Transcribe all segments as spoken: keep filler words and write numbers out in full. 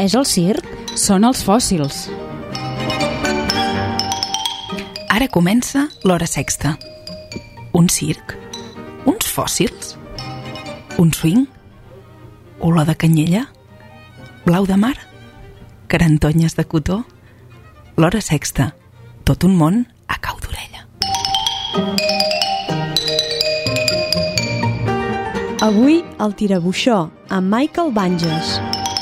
És el circ? Són els fòssils. Ara comença l'Hora Sexta. Un circ? Uns fòssils? Un swing? Olor de canyella? Blau de mar? Carantonyes de cotó? L'Hora Sexta. Tot un món a cau d'orella. Avui al Tirabuixó amb Michael Banges.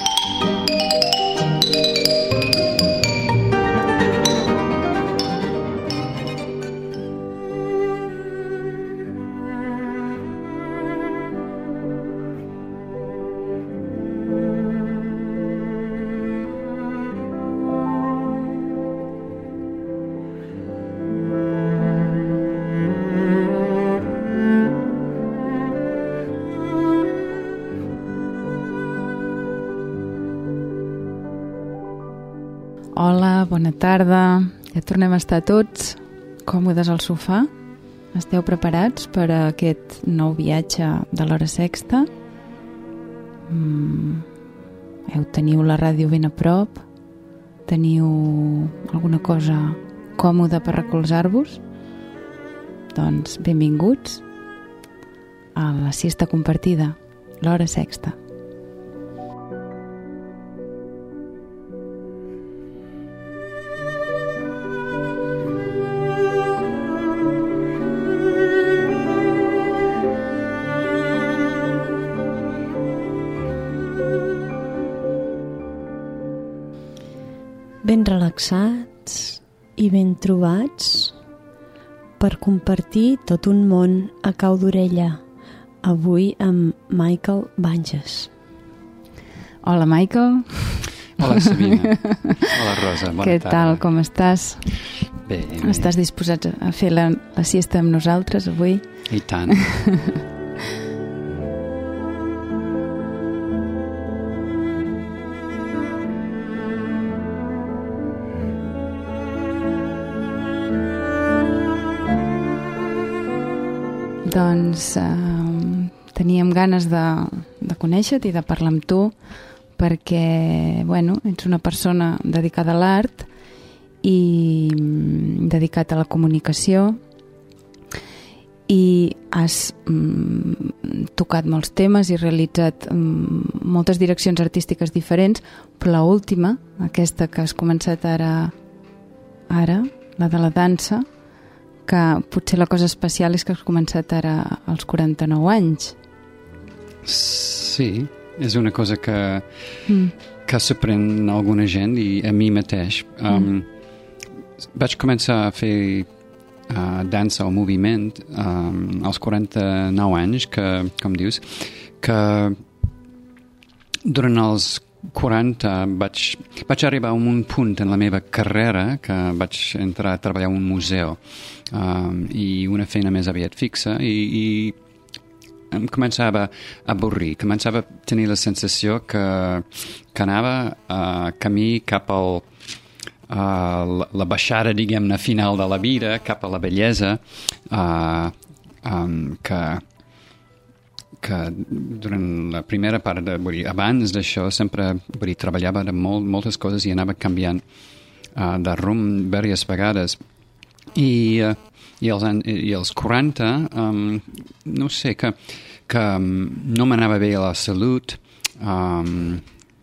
Hola, bona tarda. Ja tornem a estar tots còmodes al sofà. Esteu preparats per a aquest nou viatge de l'Hora Sexta? Mm, heu, teniu la ràdio ben a prop? Teniu alguna cosa còmoda per recolzar-vos? Doncs benvinguts a la siesta compartida, l'Hora Sexta. Ben relaxats i ben trobats per compartir tot un món a cau d'orella, avui amb Michael Banges. Hola, Michael. Hola, Sabina. Hola, Rosa. Bona Què tarda. tal, com estàs? Bé, bé. Estàs disposat a fer la, la siesta amb nosaltres avui? I tant. Doncs eh, teníem ganes de, de conèixer-te i de parlar amb tu perquè, bueno, ets una persona dedicada a l'art i mm, dedicat a la comunicació i has mm, tocat molts temes i realitzat mm, moltes direccions artístiques diferents, però l'última, aquesta que has començat ara, ara, la de la dansa, que potser la cosa especial és que has començat ara als quaranta-nou anys. Sí, és una cosa que, Mm. que sorprèn alguna gent i a mi mateix. Um, mm. Vaig començar a fer uh, dansa o moviment um, als quaranta-nou anys, que, com dius, que durant els quaranta vaig, vaig arribar a un punt en la meva carrera que vaig entrar a treballar en un museu um, i una feina més aviat fixa i, i em començava a avorrir, començava a tenir la sensació que, que anava a camí cap al uh, la, la baixada, diguem-ne, final de la vida, cap a la bellesa, uh, um, que que durant la primera part, de, vull dir, abans d'això, sempre vull dir, treballava de molt, moltes coses i anava canviant uh, de rumb diverses vegades. I, uh, i, els, i els quaranta, um, no sé, que, que um, no m'anava bé a la salut um,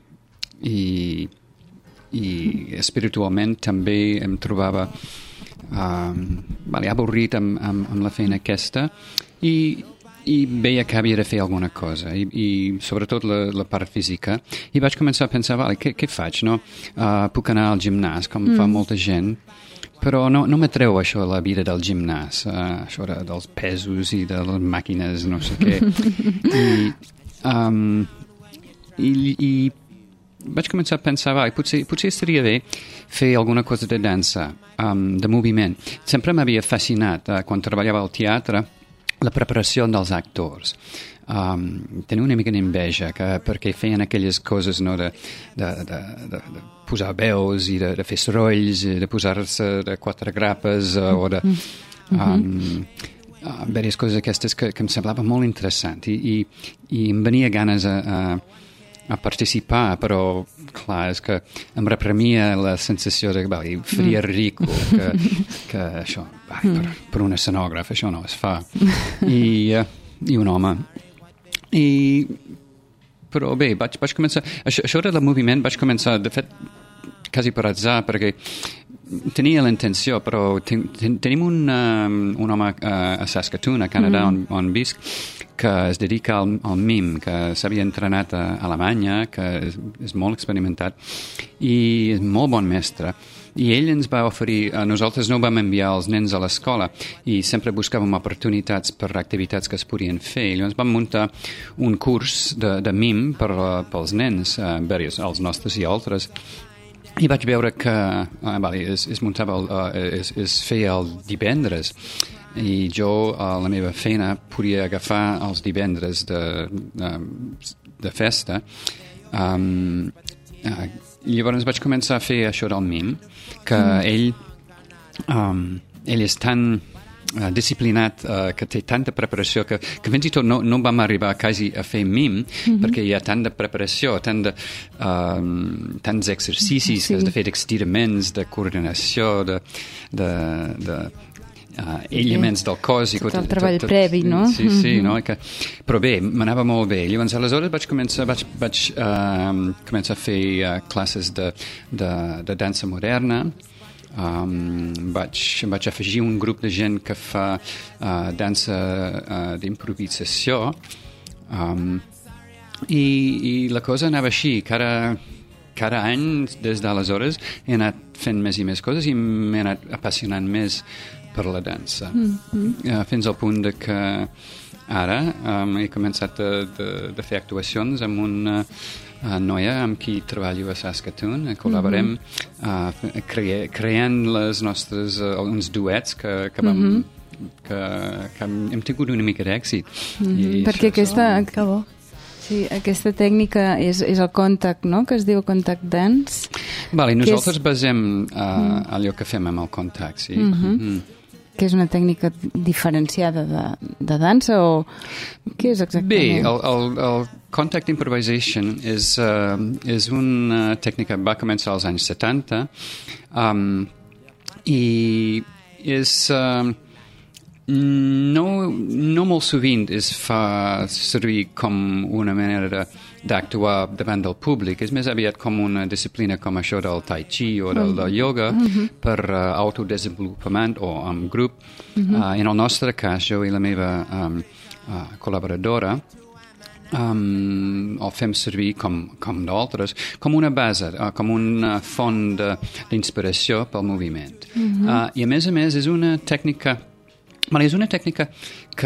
i, i espiritualment també em trobava um, vale, avorrit amb, amb, amb la feina aquesta i i veia que havia de fer alguna cosa i, i sobretot la, la part física i vaig començar a pensar, vale, què, què faig, no? Uh, puc anar al gimnàs com mm. fa molta gent, però no, no m'atreu això, la vida del gimnàs, uh, això de, dels pesos i de les màquines, no sé què. I, um, i, i vaig començar a pensar, vale, potser, potser estaria bé fer alguna cosa de dansa, um, de moviment. Sempre m'havia fascinat, uh, quan treballava al teatre, la preparació dels actors. Um, tenia una mica d'enveja que, perquè feien aquelles coses, no, de, de, de, de, de posar veus i de, de fer sorolls, de posar-se de quatre grapes uh, o de um, uh, diverses coses aquestes que, que em semblava molt interessant i, i, i em venia ganes a, a, a participar, però clar, és que em repremia la sensació de vale, faria mm. rico que, que això, vale, mm. per, per un escenògraf això no es fa i, uh, i un home i però bé, vaig, vaig començar això, això del moviment vaig començar de fet quasi per atzar perquè tenia la intenció, però ten, ten, tenim un, um, un home uh, a Saskatoon, a Canadà, mm. on, on visc, que es dedica al, al mim, que s'havia entrenat a Alemanya, que és, és molt experimentat i és molt bon mestre. I ell ens va oferir, a nosaltres no vam enviar els nens a l'escola i sempre buscàvem oportunitats per activitats que es podien fer. I llavors vam muntar un curs de, de mim per, pels nens, uh, diversos, els nostres i altres. I vaig veure que uh, vale, es, es, muntava el, uh, es, es feia el divendres i jo a la meva feina podia agafar els divendres de, de, de festa. Um, uh, llavors vaig començar a fer això del mim, que mm. ell, um, ell és tan uh, disciplinat, uh, que té tanta preparació, que, que fins i tot no, no vam arribar quasi a fer mim, mm-hmm. perquè hi ha tant de preparació, tant de, um, tants exercicis, sí. que has de fer d'estiraments, de coordinació, de... de, de Uh, aïllaments del cos i tot el treball tot, tot, previ, no? Sí, sí, mm-hmm. no? Que, però bé, m'anava molt bé. Llavors, aleshores vaig començar, vaig, vaig uh, començar a fer uh, classes de, de, de dansa moderna. Um, vaig, vaig afegir un grup de gent que fa uh, dansa uh, d'improvisació um, i, i la cosa anava així. Cada, cada any, des d'aleshores, he anat fent més i més coses i m'he anat apassionant més per la dansa, mm-hmm. uh, fins al punt de que ara um, he començat de, de, de fer actuacions amb una uh, noia amb qui treballo a Saskatoon. Col·laborem mm-hmm. uh, cre creant les nostres, uh, uns duets que, que vam mm-hmm. que, que hem tingut una mica d'èxit. Mm-hmm. Perquè aquesta... Que bo. Sí, aquesta tècnica és, és el contact, no?, que es diu contact dance. Vale, nosaltres és... basem uh, mm. allò que fem amb el contact, sí. Mm-hmm. Mm. Que és una tècnica diferenciada de, de dansa o què és exactament? Bé, el, el, el contact improvisation és, uh, és una tècnica que va començar als anys setanta um, i és... Uh, no, no molt sovint es fa servir com una manera d'actuar davant del públic. És més aviat com una disciplina com això del tai chi o del, del yoga mm-hmm. per uh, autodesenvolupament o amb grup. Mm-hmm. uh, en el nostre cas, jo i la meva um, uh, col·laboradora um, el fem servir com, com d'altres, com una base, uh, com una font d'inspiració pel moviment. Mm-hmm. uh, I a més a més és una tècnica Vale, és una tècnica que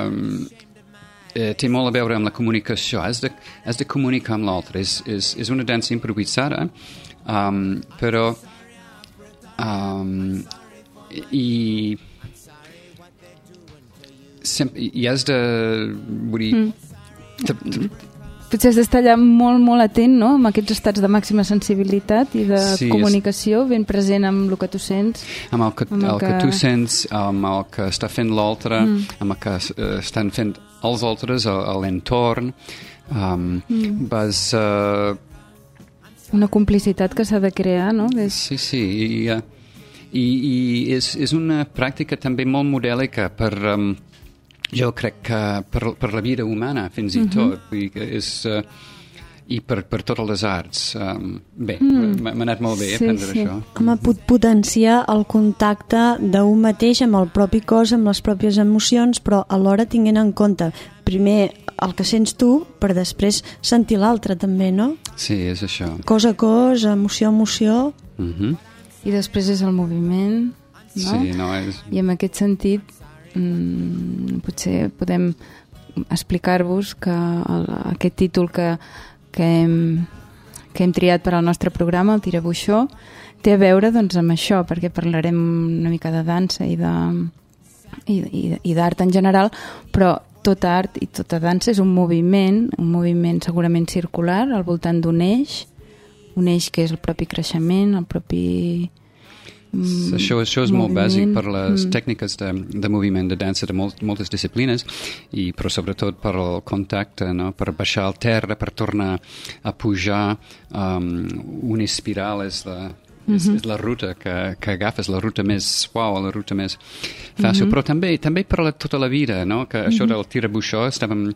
eh, té molt a veure amb la comunicació. Has de, has de comunicar amb l'altre. És, és, és una dansa improvisada, um, però um, i, sempre, i has de... Vull dir... Mm. Potser has d'estar allà molt, molt atent, no?, amb aquests estats de màxima sensibilitat i de sí, comunicació, és... ben present amb el que tu sents. Amb el que, amb el el que... que tu sents, amb el que està fent l'altre, mm. amb el que uh, estan fent els altres, a, a l'entorn. Um, mm. Vas... Uh... Una complicitat que s'ha de crear, no? És... Sí, sí, i, uh, i, i és, és una pràctica també molt modèlica per... Um, jo crec que per, per la vida humana, fins i tot, uh-huh. vull dir que és, uh, i per, per totes les arts. Um, bé, mm. m'ha anat molt bé sí, aprendre sí. això. Home, pot potenciar el contacte d'un mateix amb el propi cos, amb les pròpies emocions, però alhora tinguent en compte primer el que sents tu, per després sentir l'altre també, no? Sí, és això. Cos a cos, emoció a emoció. Uh-huh. I després és el moviment, no? Sí, no, és... I en aquest sentit Mm, potser podem explicar-vos que el, aquest títol que, que, hem, que hem triat per al nostre programa, el Tirabuixó, té a veure doncs, amb això, perquè parlarem una mica de dansa i de i, i, i d'art en general, però tota art i tota dansa és un moviment, un moviment segurament circular al voltant d'un eix, un eix que és el propi creixement, el propi... mm, això, això és moviment. molt bàsic per les mm. tècniques de, de moviment de dansa de molt, moltes disciplines, i, però sobretot per el contacte, no? Per baixar al terra, per tornar a pujar. Um, una espiral és la, és, mm-hmm. és la ruta que, que agafes, la ruta més suau, la ruta més fàcil, mm-hmm. però també, també per la, tota la vida, no? Que això mm-hmm. del tirabuixó estàvem,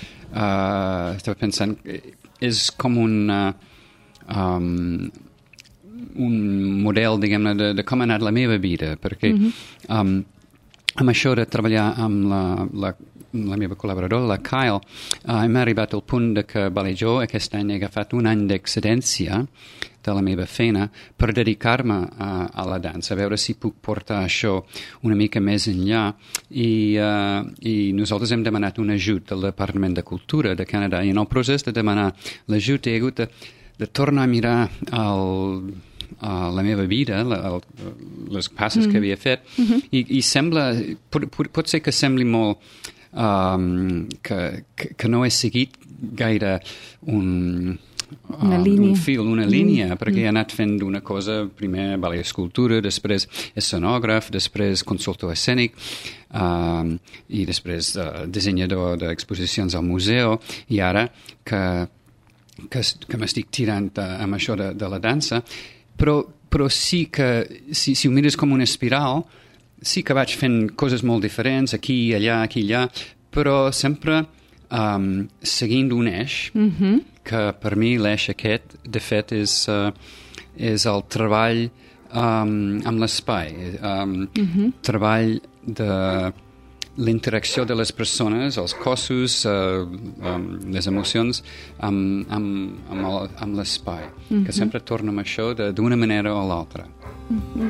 uh, estava pensant, és com un... Uh, Um, un model, diguem-ne, de, de com ha anat la meva vida, perquè mm-hmm. um, amb això de treballar amb la, la, la meva col·laboradora, la Kyle, uh, hem arribat al punt de que, vale, jo aquest any he agafat un any d'excedència de la meva feina per dedicar-me a, a la dansa, a veure si puc portar això una mica més enllà, i, uh, i nosaltres hem demanat un ajut del Departament de Cultura de Canadà, i en el procés de demanar l'ajut he hagut de de tornar a mirar el, uh, la meva vida, la, el, les passes mm. que havia fet, mm-hmm. i, i sembla, pot, pot ser que sembli molt um, que, que, que no he seguit gaire un, una um, línia. un fil, una línia, mm. perquè he anat fent una cosa, primer vale, escultura, després escenògraf, després consultor escènic, um, i després uh, dissenyador d'exposicions al museu, i ara que que, que m'estic tirant uh, amb això de, de la dansa, però, però sí que, si, si ho mires com una espiral, sí que vaig fent coses molt diferents, aquí, allà, aquí, allà, però sempre um, seguint un eix, mm-hmm. que per mi l'eix aquest, de fet, és, uh, és el treball um, amb l'espai, um, mm-hmm. treball de... l'interacció de les persones, els cossos, uh, um, les emocions amb, amb, amb, el, amb l'espai, mm-hmm. que sempre torna amb això d'una manera o l'altra. Mm-hmm.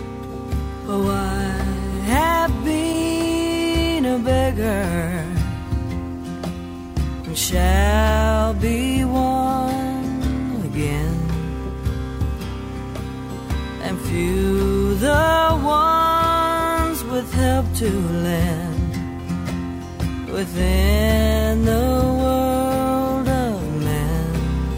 Oh, I have been a beggar and shall be one again, and few the ones with help to lend within the world of men.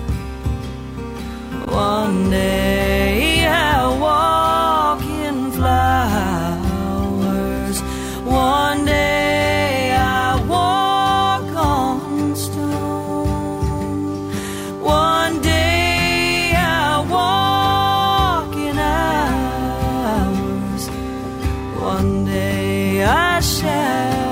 One day I'll walk in flowers, one day I'll walk on stone, one day I'll walk in hours, one day I shall.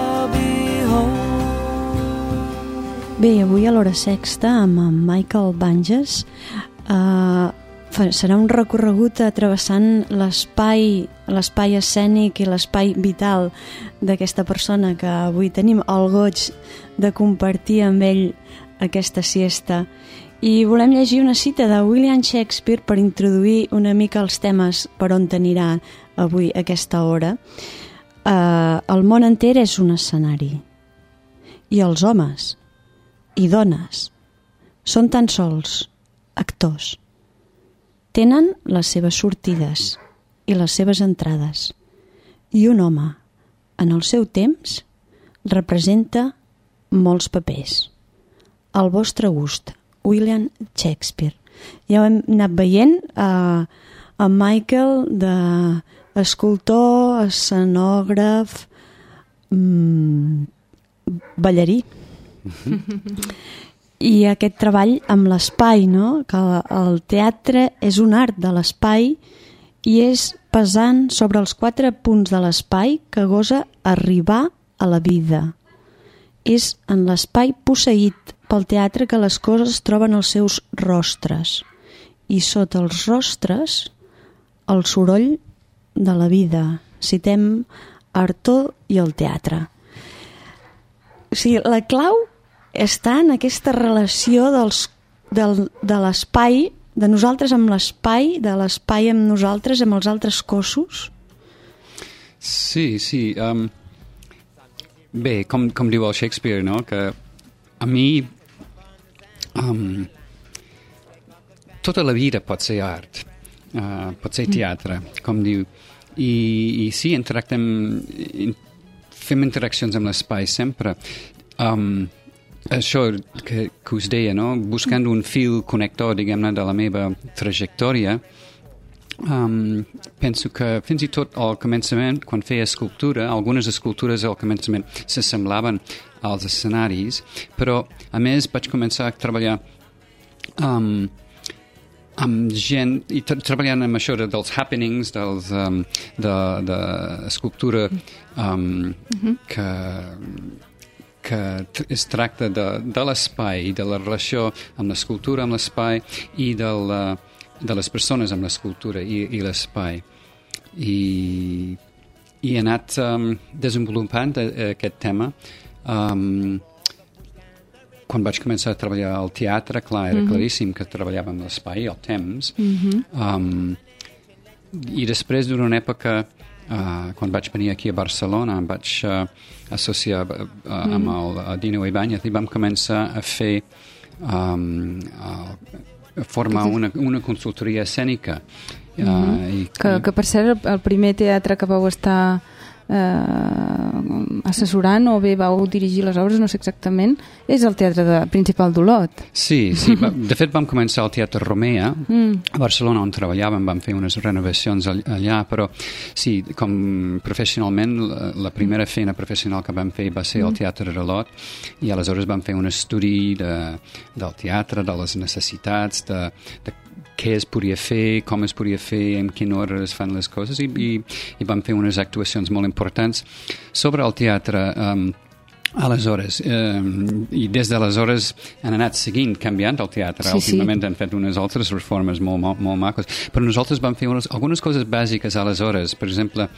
Bé, avui a l'Hora Sexta amb en Michael Banges eh, serà un recorregut travessant l'espai l'espai escènic i l'espai vital d'aquesta persona que avui tenim el goig de compartir amb ell aquesta siesta. I volem llegir una cita de William Shakespeare per introduir una mica els temes per on t'anirà avui aquesta hora. Eh, el món enter és un escenari i els homes i dones són tan sols actors. Tenen les seves sortides i les seves entrades, i un home, en el seu temps, representa molts papers. Al vostre gust, William Shakespeare. Ja ho hem anat veient eh, en Michael d'escultor, escenògraf, mmm, ballarí. I aquest treball amb l'espai, no? Que el teatre és un art de l'espai i és pesant sobre els quatre punts de l'espai que gosa arribar a la vida. És en l'espai posseït pel teatre que les coses troben els seus rostres, i sota els rostres el soroll de la vida. Citem Artaud i el teatre. O sigui, la clau està en aquesta relació dels, del, de l'espai, de nosaltres amb l'espai, de l'espai amb nosaltres, amb els altres cossos. Sí, sí. Um, bé, com, com diu el Shakespeare, no? Que a mi um, tota la vida pot ser art, uh, pot ser teatre, com diu. I, i sí, interactem, in, fem interaccions amb l'espai sempre. Um, això que, que us deia, no? Buscant un fil connector, diguem-ne, de la meva trajectòria, Um, penso que fins i tot al començament, quan feia escultura, algunes escultures al començament s'assemblaven als escenaris, però a més vaig començar a treballar um, amb gent, i tra treballant amb això de, dels happenings, dels, um, de, de escultura um, uh-huh. que, que es tracta de, de l'espai, de la relació amb l'escultura, amb l'espai, i de, la, de les persones amb l'escultura i, i l'espai. I, I he anat um, desenvolupant aquest tema. Um, quan vaig començar a treballar al teatre, clar, era mm-hmm. claríssim que treballava amb l'espai, el temps. Mm-hmm. um, I després, durant una època, uh, quan vaig venir aquí a Barcelona, em vaig uh, associar uh, mm-hmm. amb el uh, Dino Ibáñez i vam començar a fer, um, uh, a formar una, una consultoria escènica. Uh, mm-hmm. i, que, que, per cert, el primer teatre que vau estar eh, assessorant o bé vau dirigir les obres, no sé exactament, és el Teatre de, Principal d'Olot. Sí, sí. Va, de fet vam començar al Teatre Romea, mm. a Barcelona, on treballàvem, vam fer unes renovacions allà, però sí, com professionalment, la, la primera feina professional que vam fer va ser al Teatre d'Olot, i aleshores vam fer un estudi de, del teatre, de les necessitats, de, de què es podia fer, com es podia fer, en quina hora es fan les coses, i, i, i vam fer unes actuacions molt importants sobre el teatre. Um, aleshores, um, i des d'aleshores han anat seguint, canviant el teatre. Sí, últimament sí. Han fet unes altres reformes molt, molt, molt macos, però nosaltres vam fer unes, algunes coses bàsiques aleshores. Per exemple,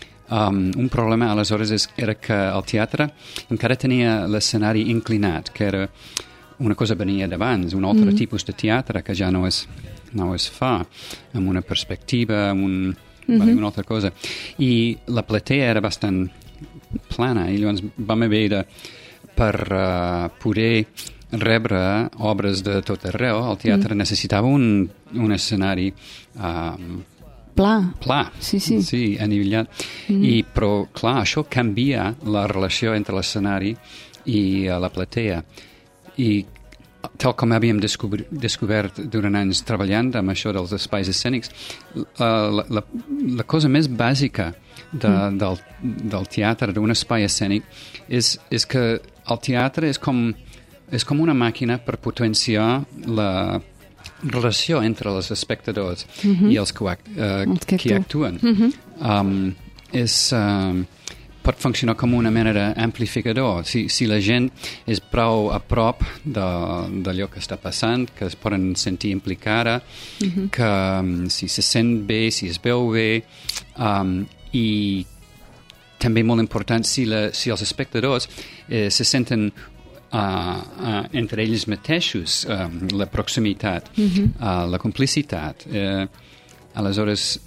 um, un problema aleshores és, era que el teatre encara tenia l'escenari inclinat, que era una cosa venia d'abans, un altre mm. tipus de teatre que ja no es, no es fa, amb una perspectiva, amb un, mm-hmm. vale, una altra cosa. I la platea era bastant plana, i llavors vam haver de, per uh, poder rebre obres de tot arreu, el teatre mm. necessitava un, un escenari um, pla. Pla, sí, sí. Sí, anivellat. Mm. I, però, clar, això canvia la relació entre l'escenari i uh, la platea. I tal com havíem descobert, descobert durant anys treballant amb això dels espais escènics, la, la, la cosa més bàsica de, mm. del, del teatre, d'un espai escènic, és, és que el teatre és com, és com una màquina per potenciar la relació entre els espectadors mm-hmm. i els que, uh, que, que actuen. Mm-hmm. um, és... Uh, pot funcionar com una mena d'amplificador. Si, si la gent és prou a prop d'allò que està passant, que es poden sentir implicada, mm-hmm. que um, si se sent bé, si es veu bé, um, i també molt important si, la, si els espectadors eh, se senten uh, uh, entre ells mateixos, um, la proximitat, mm-hmm. uh, la complicitat. Eh, aleshores,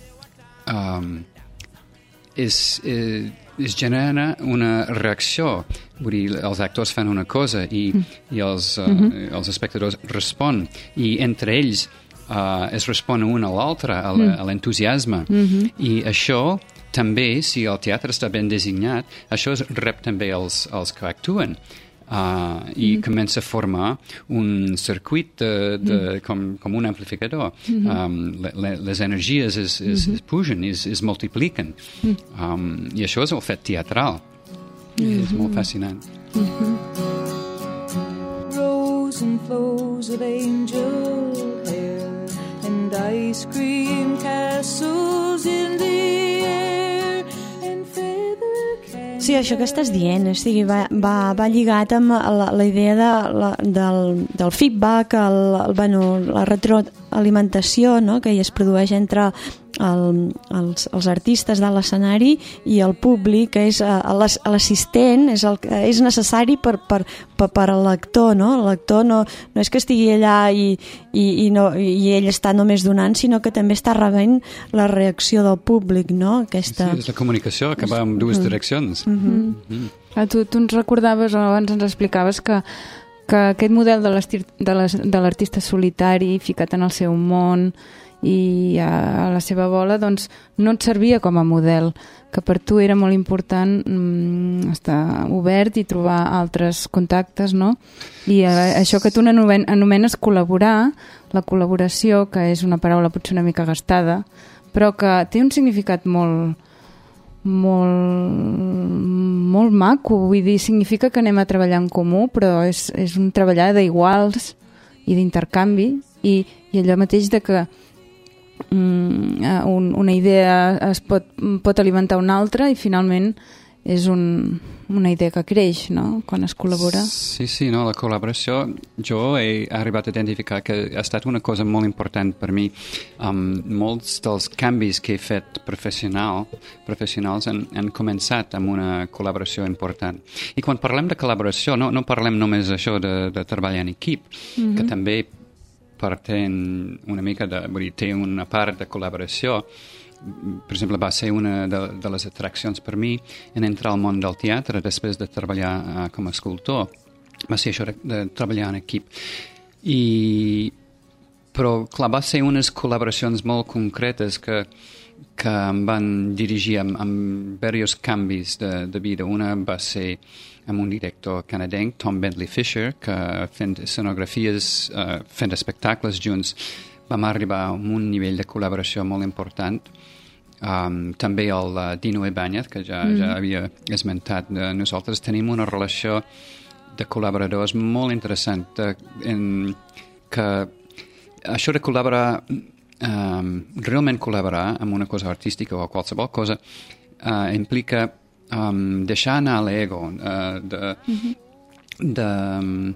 um, és... Eh, es genera una reacció. Vull dir, els actors fan una cosa i, mm. i els, uh, mm-hmm. els espectadors respon, i entre ells uh, es respon un a l'altre, a l'entusiasme. Mm-hmm. I això també, si el teatre està ben designat, això es rep també als, als que actuen. Uh, i mm. comença a formar un circuit de, de, mm. com, com un amplificador. Mm-hmm. Um, le, le, les energies es, es, mm-hmm. es pugen, es, es multipliquen. Mm. Um, I això és el fet teatral. Mm-hmm. És molt fascinant. Mm-hmm. Rows and flows of angel hair and ice cream castles in the air and feather. Sí, això que estàs dient, o sigui, va, va, va lligat amb la, la idea de, la, del, del feedback, el, el, bueno, la retroalimentació, no?, que hi es produeix entre el, els, els artistes de l'escenari i el públic, que és l'assistent, és, el, és necessari per, per, per, per a l'actor, no? L'actor no, no és que estigui allà i, i, i, no, i ell està només donant, sinó que també està rebent la reacció del públic, no? Aquesta... Sí, és la comunicació que va en dues direccions. Mm-hmm. Mm-hmm. Ah, tu, tu ens recordaves, o abans ens explicaves que, que aquest model de l'artista solitari ficat en el seu món i a la seva bola, doncs no et servia com a model, que per tu era molt important mm, estar obert i trobar altres contactes, no? I eh, això que tu anomenes col·laborar, la col·laboració, que és una paraula potser una mica gastada, però que té un significat molt molt molt maco, vull dir, significa que anem a treballar en comú, però és, és un treballar d'iguals i d'intercanvi i, i allò mateix de que mm, un, una idea es pot, pot alimentar una altra i finalment és un, una idea que creix, no?, quan es col·labora. Sí, sí, no, la col·laboració jo he arribat a identificar que ha estat una cosa molt important per mi. Um, molts dels canvis que he fet professional, professionals han, han començat amb una col·laboració important. I quan parlem de col·laboració no, no parlem només això de, de treballar en equip, mm-hmm. que també parteix una mica de, vull dir, té una part de col·laboració. Per exemple, va ser una de, de les atraccions per mi en entrar al món del teatre després de treballar uh, com a escultor. Va ser això de, de treballar en equip. I, però, clar, va ser unes col·laboracions molt concretes que, que em van dirigir amb, amb diversos canvis de, de vida. Una va ser amb un director canadenc, Tom Bentley Fisher, que fent escenografies, uh, fent espectacles junts, vam arribar a un nivell de col·laboració molt important. Um, també el uh, Dino Ibáñez, que ja, mm. ja havia esmentat. Uh, nosaltres tenim una relació de col·laboradors molt interessant, de, en, que això de col·laborar, um, realment col·laborar amb una cosa artística o qualsevol cosa, uh, implica um, deixar anar l'ego, uh, de... Mm-hmm. de um,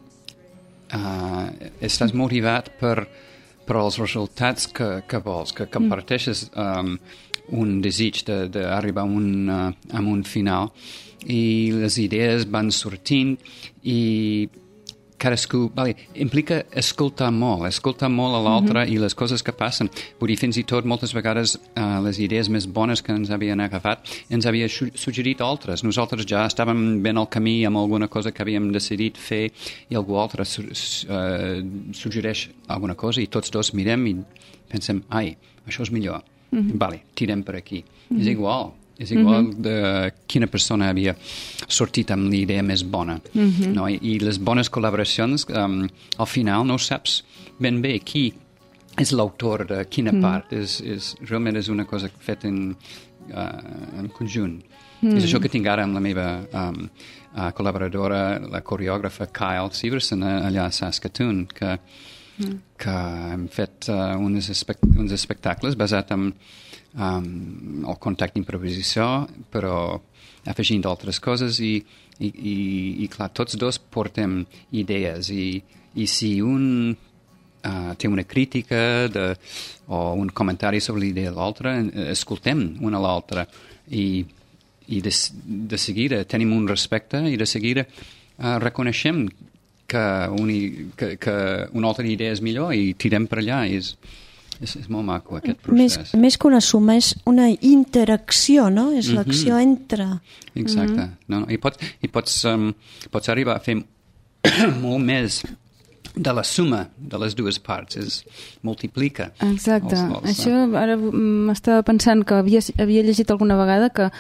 uh, estàs motivat per per als resultats que, que vols, que comparteixes um, un desig d'arribar a, un, uh, a un final i les idees van sortint i cadascú... Vale, implica escoltar molt, escoltar molt a l'altre mm-hmm. i les coses que passen. Vull dir, fins i tot moltes vegades uh, les idees més bones que ens havien agafat ens havia suggerit altres. Nosaltres ja estàvem ben al camí amb alguna cosa que havíem decidit fer i algú altre su uh, suggereix alguna cosa i tots dos mirem i pensem, ai, això és millor. Mm-hmm. Vale, tirem per aquí. Mm-hmm. És igual. És igual mm-hmm. de quina persona havia sortit amb l'idea més bona. Mm-hmm. No? I, I les bones col·laboracions, um, al final no saps ben bé qui és l'autor de quina mm. part. És, és, realment és una cosa feta en, uh, en conjunt. Mm. És això que tinc ara amb la meva um, uh, col·laboradora, la coreògrafa Kyle Severson, allà a Saskatoon, que, mm. que hem fet uh, uns, espect uns espectacles basats en Um, el contacte d'improvisació, però afegint altres coses i, i, i, i clar, tots dos portem idees i, i si un uh, té una crítica de, o un comentari sobre l'idea de l'altre, escoltem una a l'altra i, i de, de seguida tenim un respecte i de seguida uh, reconeixem que, un, que, que una altra idea és millor i tirem per allà. És, És, és molt maco, aquest procés. Més, més que una suma, és una interacció, no? És mm-hmm. l'acció entre... Exacte. Mm-hmm. no, no. I, pots, i pots, um, pots arribar a fer molt més de la suma de les dues parts. Es multiplica. Exacte. Els, els, Això ara m'estava pensant que havia, havia llegit alguna vegada que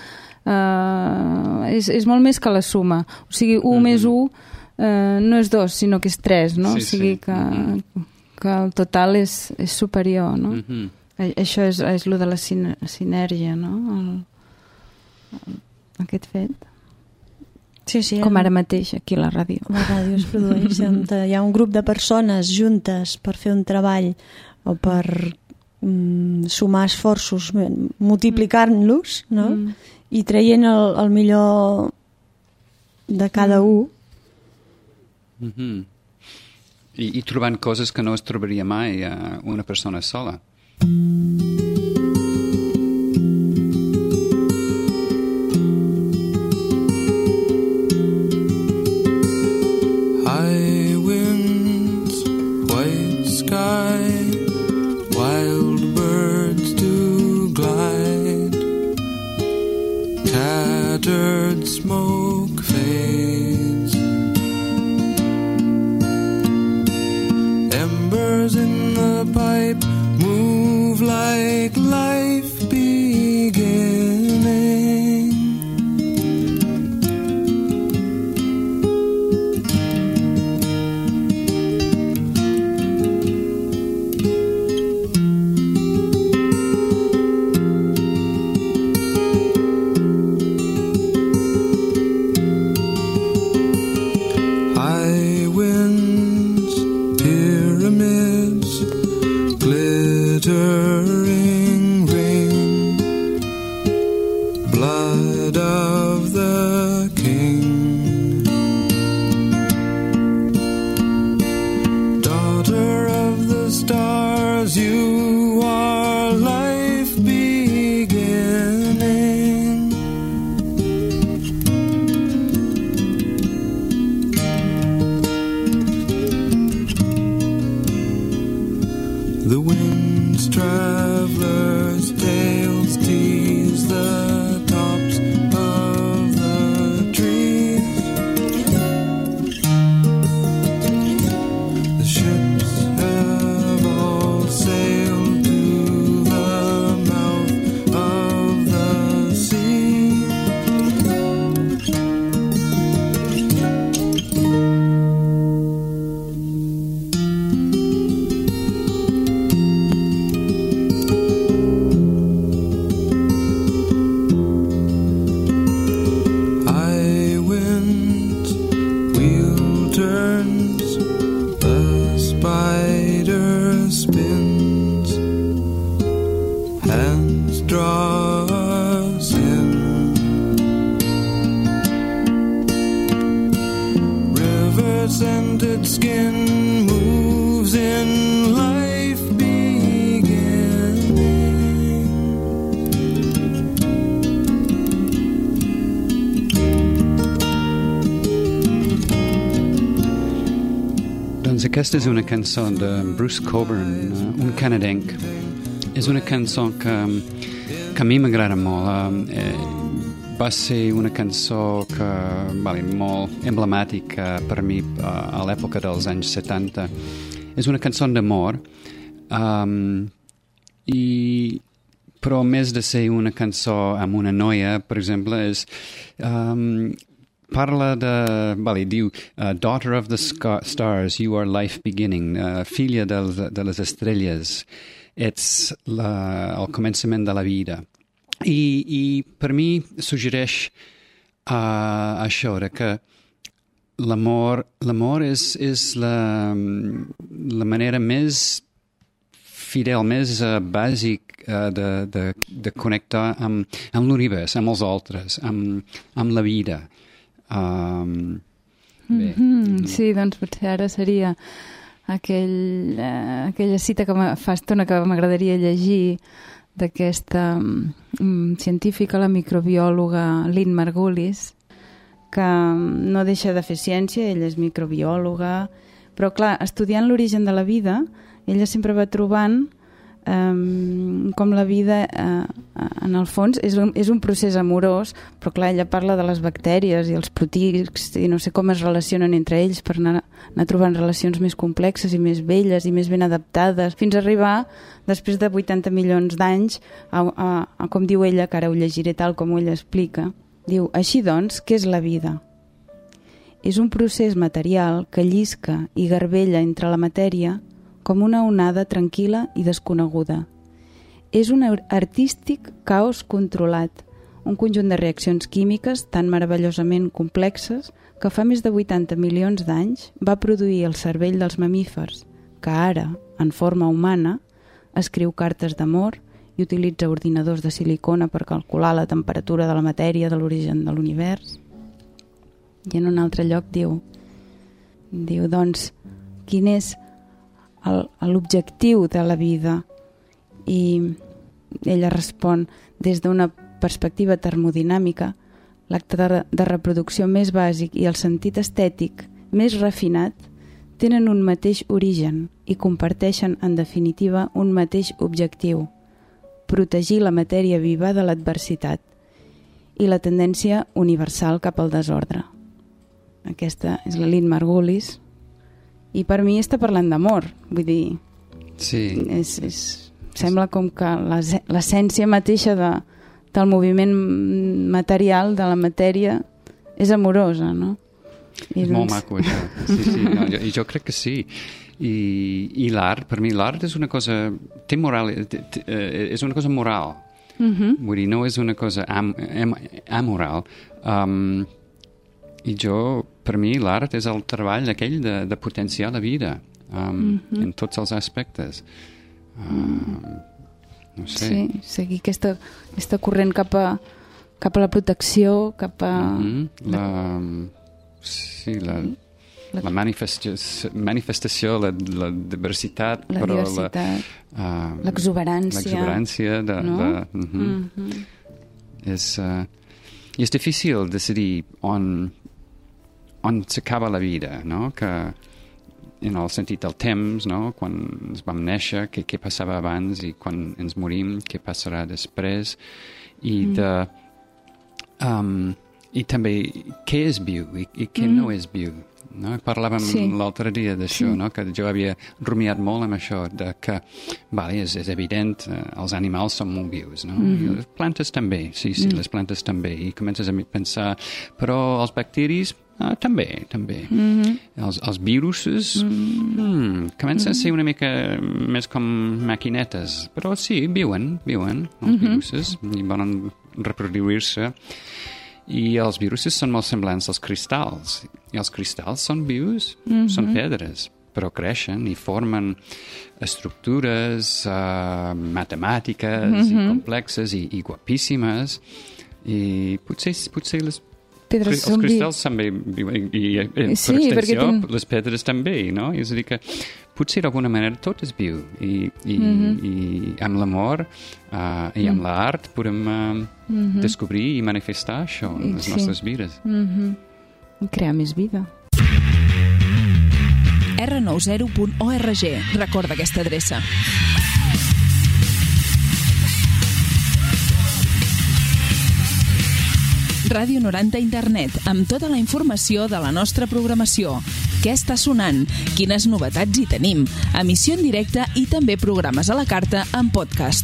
uh, és, és molt més que la suma. O sigui, un mm-hmm. més un uh, no és dos, sinó que és tres, no? Sí, o sigui sí. que... Mm-hmm. que el total és, és superior, no? Mm-hmm. Això és, és lo de la sin sinèrgia, no? El, el, aquest fet. Sí, sí. Com ara mateix, aquí a la ràdio. La ràdio es produeix on hi ha un grup de persones juntes per fer un treball o per mm, sumar esforços, multiplicant-los, no? Mm. I traient el, el millor de cada un. Mm-hmm. I, i trobant coses que no es trobaria mai a una persona sola. High winds, white sky, wild birds do glide, tattered smoke fades, embers in the pipe move like life beginning. 'cause you are life beginning. The wind's traveler's tales tease the tops of the trees. The ships have all sailed to the mouth of the sea. High winds, wheel turns, the spider spins, hands draw us in. River-scented skin moves in life beginning. Doncs aquesta és una cançó de Bruce Cockburn, uh, un canadenc. És una cançó que, que a mi m'agrada molt. Uh, eh, va ser una cançó que, vale, molt emblemàtica per mi uh, a l'època dels anys setanta. És una cançó d'amor, um, i, però més de ser una cançó amb una noia, per exemple, és... Um, parla de... Vale, diu, uh, Daughter of the scar- stars, you are life beginning. Uh, filla del, de les estrelles, ets la, el començament de la vida. I, i per mi suggereix uh, això, de que l'amor, l'amor és, és la, la manera més fidel, més uh, bàsic uh, de, de, de connectar amb, amb l'univers, amb els altres, amb, amb la vida. Um, bé. Mm-hmm. Sí, doncs potser ara seria aquell, eh, aquella cita que fa estona que m'agradaria llegir d'aquesta um, científica, la microbiòloga Lynn Margulis, que no deixa de fer ciència, ella és microbiòloga, però clar, estudiant l'origen de la vida, ella sempre va trobant Um, com la vida uh, en el fons és un, és un procés amorós, però clar, ella parla de les bactèries i els protísts i no sé com es relacionen entre ells per anar, anar trobant relacions més complexes i més belles i més ben adaptades, fins a arribar després de vuitanta milions d'anys a, a, a com diu ella, que ara ho llegiré tal com ella explica, diu, així doncs, què és la vida? És un procés material que llisca i garbella entre la matèria com una onada tranquil·la i desconeguda. És un artístic caos controlat, un conjunt de reaccions químiques tan meravellosament complexes que fa més de vuitanta milions d'anys va produir el cervell dels mamífers, que ara, en forma humana, escriu cartes d'amor i utilitza ordinadors de silicona per calcular la temperatura de la matèria de l'origen de l'univers. I en un altre lloc diu, diu, doncs, quin és l'objectiu de la vida? I ella respon, des d'una perspectiva termodinàmica, l'acte de, de reproducció més bàsic i el sentit estètic més refinat tenen un mateix origen i comparteixen, en definitiva, un mateix objectiu: protegir la matèria viva de l'adversitat i la tendència universal cap al desordre. Aquesta és la Lynn Margulis, i per mi està parlant d'amor, vull dir, sí. és, és, sembla com que l'essència mateixa de, del moviment material, de la matèria, és amorosa, no? I és doncs... molt maco, això. Sí, sí, no, jo, i jo crec que sí. I, i l'art, per mi, l'art és una cosa... Té moral, té, té, és una cosa moral. Uh-huh. Vull dir, no és una cosa am, am, amoral. Um, I jo, per mi, l'art és el treball aquell de, de potenciar la vida um, mm-hmm. en tots els aspectes. Um, no sé. Sí, seguir aquesta, aquesta corrent cap a, cap a la protecció, cap a... Mm-hmm. La, sí, la, la, la manifestació, manifestació la, la diversitat, la però diversitat, la, uh, l'exuberància, l'exuberància de... no? de uh -huh. mm -hmm. és, uh, és difícil decidir on, on s'acaba la vida, no? Que en el sentit del temps, no? Quan ens vam néixer, què, què passava abans, i quan ens morim, què passarà després, i mm. de... Um, i també què és viu i, i què mm. no és viu, no? Parlàvem sí. l'altre dia d'això, sí. no? Que jo havia rumiat molt amb això, de que vale, és, és evident, eh, els animals són molt vius, no? Mm. I les plantes també, sí, sí, mm. les plantes també, i comences a pensar, però els bacteris ah, també, també. Mm -hmm. Els, els viruses mm. hmm, comencen mm. a ser una mica més com maquinetes, però sí, viuen, viuen els mm -hmm. viruses, i volen reproduir-se. I els viruses són molt semblants als cristalls. I els cristalls són vius, mm-hmm. són pedres, però creixen i formen estructures uh, matemàtiques mm-hmm. i complexes i, i guapíssimes. I potser, potser les, pedres els cristalls també viuen, i, i, i sí, per extensió ten... les pedres també, no? És a dir que potser d'alguna manera tot és viu. I, i, mm-hmm. i amb l'amor uh, i amb mm. l'art podem uh, mm-hmm. descobrir i manifestar això en les sí. nostres vides. Mm-hmm. I crear més vida. erre noranta punt org. Recorda aquesta adreça. Ràdio noranta Internet, amb tota la informació de la nostra programació. Què està sonant? Quines novetats hi tenim? Emissió en directe i també programes a la carta en podcast.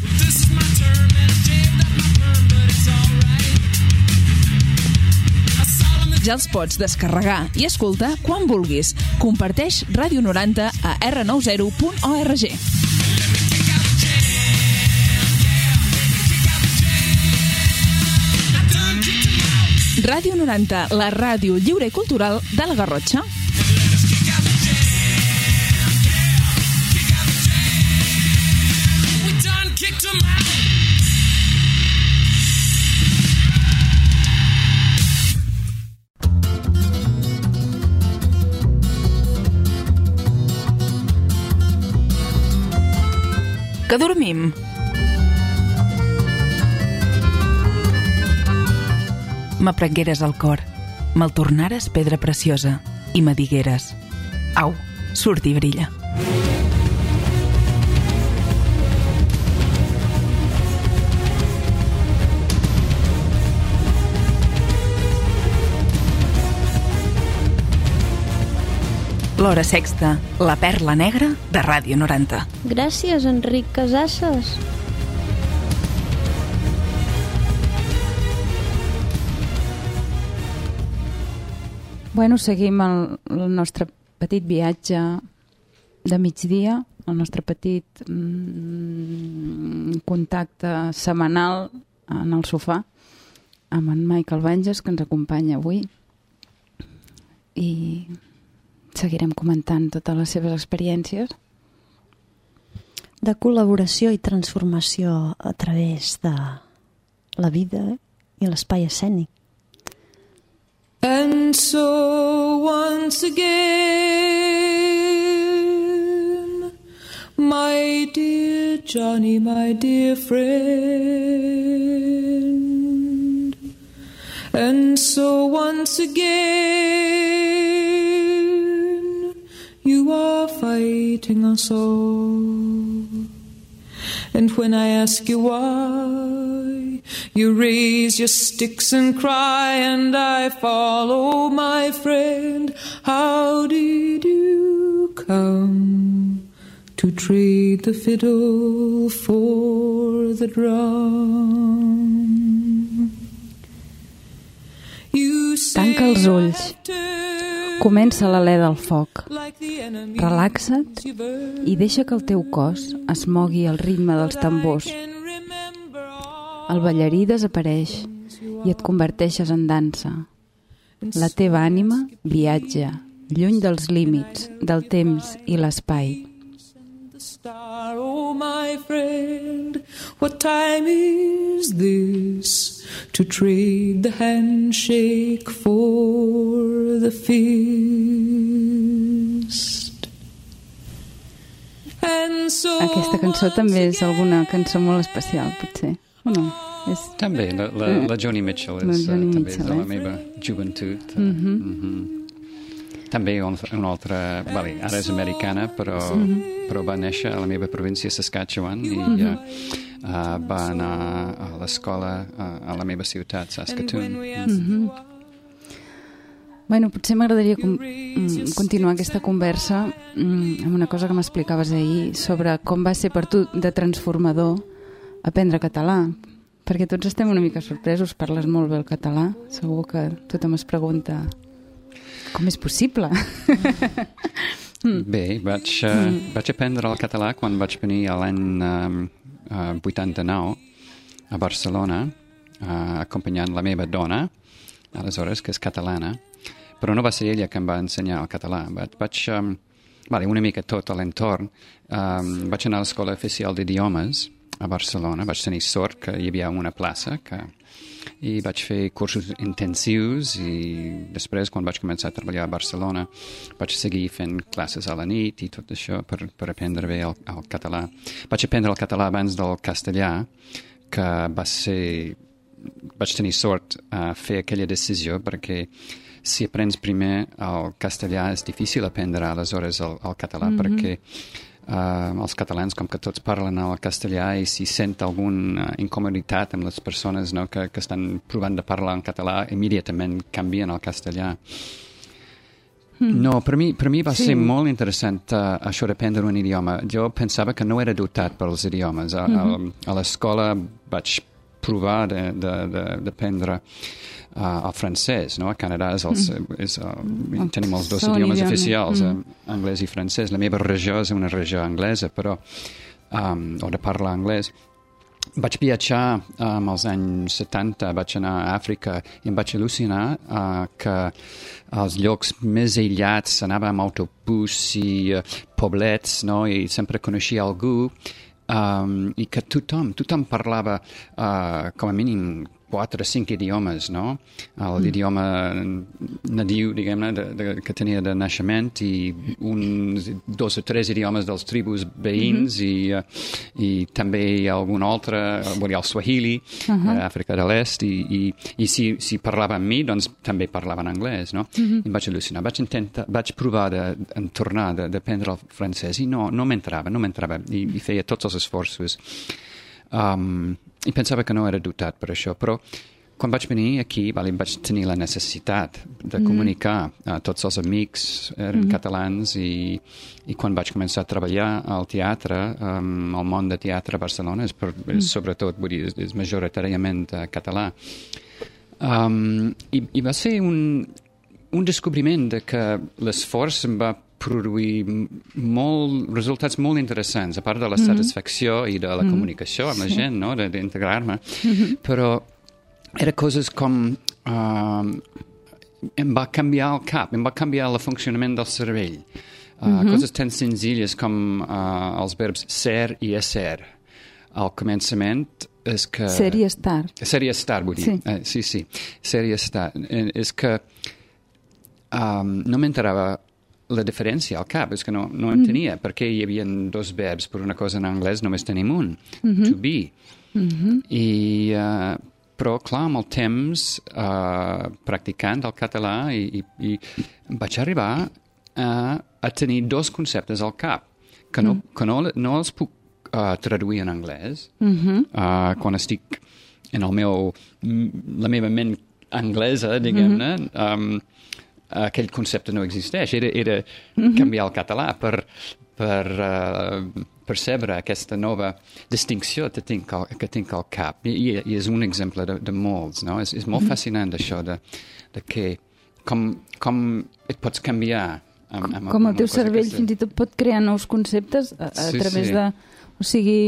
Ja els pots descarregar i escoltar quan vulguis. Comparteix Ràdio noranta a erre noranta punt org. Ràdio noranta, la ràdio lliure i cultural de la Garrotxa. Que dormim? M'aprengueres al cor, me'l tornares pedra preciosa i me digueres: au, surt i brilla. L'Hora Sexta, la perla negra de Ràdio noranta. Gràcies, Enric Casasses. Bueno, seguim el, el nostre petit viatge de migdia, el nostre petit mm, contacte setmanal en el sofà amb en Michael Banges, que ens acompanya avui, i seguirem comentant totes les seves experiències de col·laboració i transformació a través de la vida i l'espai escènic. And so once again, my dear Johnny, my dear friend, and so once again, you are fighting us all. And when I ask you why, you raise your sticks and cry, and I follow, my friend. How did you come to trade the fiddle for the drum? You Tanca els ulls. Comença l'alè del foc. Relaxa't i deixa que el teu cos es mogui al ritme dels tambors. El ballarí desapareix i et converteixes en dansa. La teva ànima viatja lluny dels límits del temps i l'espai. Oh, my friend, what time is this to trade the handshake for the fist? and so Aquesta cançó també és alguna cançó molt especial, potser. O no? És... També, la, la, la Joni Mitchell és, La uh, Joni també Mitchell, és de la eh? meva joventut. Uh, Mhm. mhm. També un, una altra... Vale, ara és americana, però, però va néixer a la meva província, Saskatchewan, i uh, uh, va anar a l'escola uh, a la meva ciutat, Saskatoon. Mhm. Bueno, potser m'agradaria com, mm, continuar aquesta conversa mm, amb una cosa que m'explicaves ahir sobre com va ser per tu de transformador aprendre català, perquè tots estem una mica sorpresos, parles molt bé el català, segur que tothom es pregunta com és possible. Bé, vaig, uh, mm. vaig aprendre el català quan vaig venir a l'any um, uh, vuitanta-nou a Barcelona, uh, acompanyant la meva dona, aleshores, que és catalana, però no va ser ella que em va ensenyar el català. Vaig, vaig um, vale, una mica tot a l'entorn. Um, vaig anar a l'Escola Oficial d'Idiomes a Barcelona, vaig tenir sort que hi havia una plaça que... i vaig fer cursos intensius i després, quan vaig començar a treballar a Barcelona, vaig seguir fent classes a la nit i tot això per, per aprendre bé el, el català. Vaig aprendre el català abans del castellà, que va ser... vaig tenir sort a fer aquella decisió perquè si aprens primer el castellà és difícil aprendre aleshores el, el català, mm-hmm. perquè uh, els catalans, com que tots parlen el castellà i si sent alguna incomoditat amb les persones, no, que, que estan provant de parlar en català, immediatament canvien al castellà. Mm. No, per mi, per mi va sí. ser molt interessant uh, això d'aprendre un idioma. Jo pensava que no era dotat pels idiomes. A, mm-hmm. a, a l'escola vaig provar d'aprendre uh, el francès, no? A Canadà és els, mm. és, uh, tenim els dos Són idiomes idiomes. oficials, Mm. uh, anglès i francès. La meva regió és una regió anglesa, però, um, o de parlar anglès. Vaig viatjar um, als anys setanta, vaig anar a Àfrica i em vaig al·lucinar uh, que als llocs més aïllats anava amb autobús i uh, poblets, no? I sempre coneixia algú. Um, i que tothom, tothom parlava uh, com a mínim quatre o cinc idiomes, no? L'idioma nadiu, diguem-ne, de, de, que tenia de naixement i uns dos o tres idiomes dels tribus veïns mm-hmm. i, uh, i també algun altre, vol dir el Swahili, uh-huh. Àfrica de l'Est, i, i, i si, si parlava amb mi, doncs també parlava en anglès, no? Mm-hmm. I em vaig al·lucinar. Vaig, intentar, vaig provar de, de tornar d'aprendre el francès i no, no m'entrava, no m'entrava, i, i feia tots els esforços. Um, i pensava que no era dotat per això, però quan vaig venir aquí vale, vaig tenir la necessitat de comunicar a tots els amics, eren mm. catalans, i, i quan vaig començar a treballar al teatre, um, al món de teatre a Barcelona, és, per, mm. és sobretot, vull dir, és, és majoritàriament uh, català. Um, i, I va ser un, un descobriment de que l'esforç em va produir molt, resultats molt interessants, a part de la mm-hmm. satisfacció i de la mm-hmm. comunicació amb la sí. gent, no? d'integrar-me, mm-hmm. però era coses com uh, em va canviar el cap, em va canviar el funcionament del cervell. Uh, mm-hmm. Coses tan senzilles com uh, els verbs ser i ésser. Al començament és que... Ser i estar. Ser i estar, vull dir. Sí, uh, sí, sí. Ser i estar. Eh, és que um, no m'enterava la diferència al cap, és que no, no entenia mm. perquè hi havia dos verbs, per una cosa en anglès només tenim un, mm-hmm. to be. Mm-hmm. I, uh, però, clar, amb el temps, uh, practicant el català, i, i, i vaig arribar a, a tenir dos conceptes al cap, que no, mm. que no, no els puc uh, traduir en anglès, mm-hmm. uh, quan estic en el meu, la meva ment anglesa, diguem-ne, mm-hmm. um, aquell concepte no existeix. Era, era mm-hmm. canviar el català per, per uh, percebre aquesta nova distinció que tinc al, que tinc al cap. I, i és un exemple de, de molts, no? És, és molt mm-hmm. fascinant això de, de que com, com et pots canviar. Amb, amb, com el amb teu cervell aquesta... fins i tot pot crear nous conceptes a, a sí, través sí. de... O sigui,